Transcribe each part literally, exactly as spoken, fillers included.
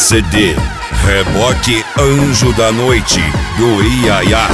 C D Reboque Anjo da Noite do Iaiá.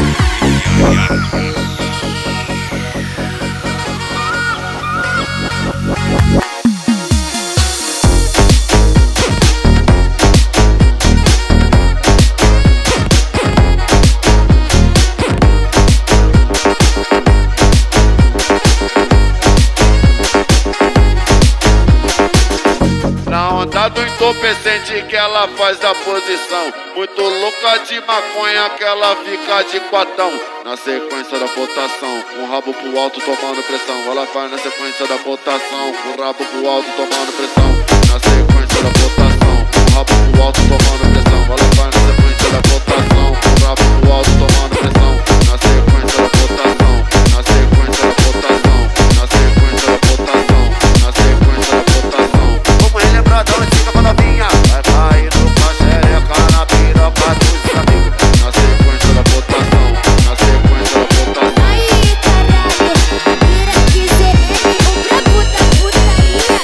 Onda do entorpecente que ela faz a posição, muito louca de maconha que ela fica de quatão. Na sequência da botação, com o rabo pro alto tomando pressão. Ela faz na sequência da botação, com o rabo pro alto tomando pressão. Na sequência da botação, com o rabo pro alto tomando pressão. Ela faz na sequência da botação, com o rabo pro alto tomando pressão. Na sequência da botação, na sequência da botação, na sequência da botação, na sequência da botação. Vamos relembrar da antiga novinha, vai cair no xereca, na piroca dos amigos. Na sequência da botação, na sequência da botação. Aí, caralho, vira que C M, outra puta putaria.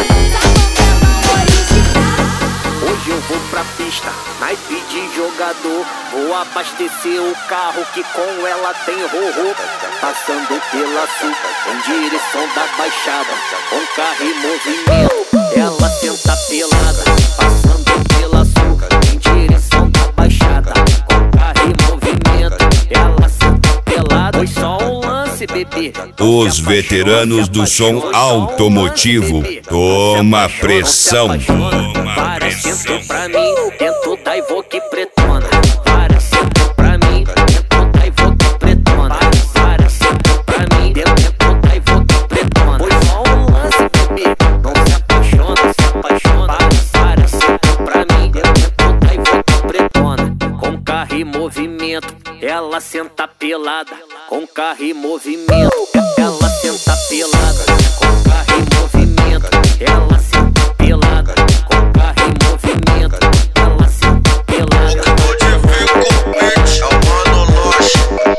Só original. Hoje eu vou pra pista, naipe de jogador. Vou abastecer o carro que com ela tem rorô. Passando pela sul, em direção da baixada, com carro em movimento, ela senta pelada. Passando pela sul, em direção da baixada, com carro em movimento, ela senta pelada. Foi só um lance, bebê. Os veteranos do som automotivo, toma pressão. Para, sentou pra mim, dentro da Evoque pretona. Para, sentou pra mim, dentro da Evoque pretona. Para, sentou pra mim, dentro da Evoque pretona. Foi só um lance, bebê, não se apaixona, se apaixona. Para, para, sentou pra mim, dentro da Evoque pretona. Com carro em movimento, ela senta pelada. Com carro em movimento, ela senta pelada. Com carro em movimento, ela senta pelada. Com carro em movimento, ela senta pelada. Pode ver com o Pet, é o Mano Loche.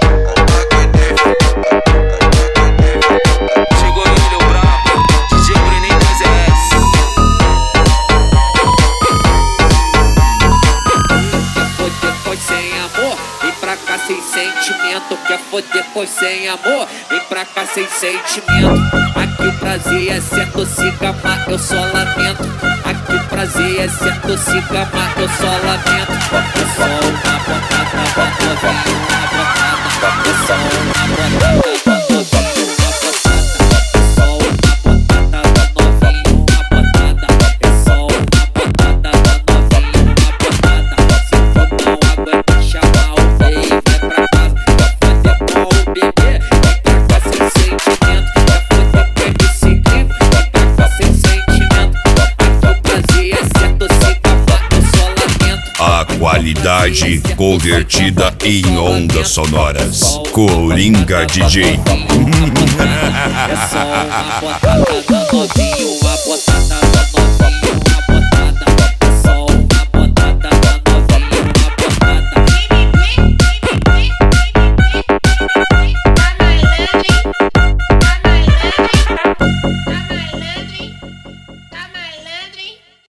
Chegou o Milho Brabo, D J Bruninho dois S. Quer foder pois sem amor, vem pra cá sem sentimento. Quer foder pois sem amor, vem pra cá sem sentimento. Aqui o prazer é certo, se gamar eu só lamento. Aqui o prazer é certo, se gamar eu só lamento. É só uma botada, botada, uma botada. É só uma botada, botada, uma botada. É só uma botada, novinho, uma botada. É só uma botada, novinho, uma botada. Se for não aguenta chamar o veio, vai pra casa. Vai fazer com o bebê, vai pra cá sem sentimento. Vai foder com esse grifo, vai pra cá sem sentimento. Aqui o prazer é certo, se gamar eu só lamento. A qualidade convertida em ondas sonoras. Coringa D J. É só uma botada, novinho, uma botada.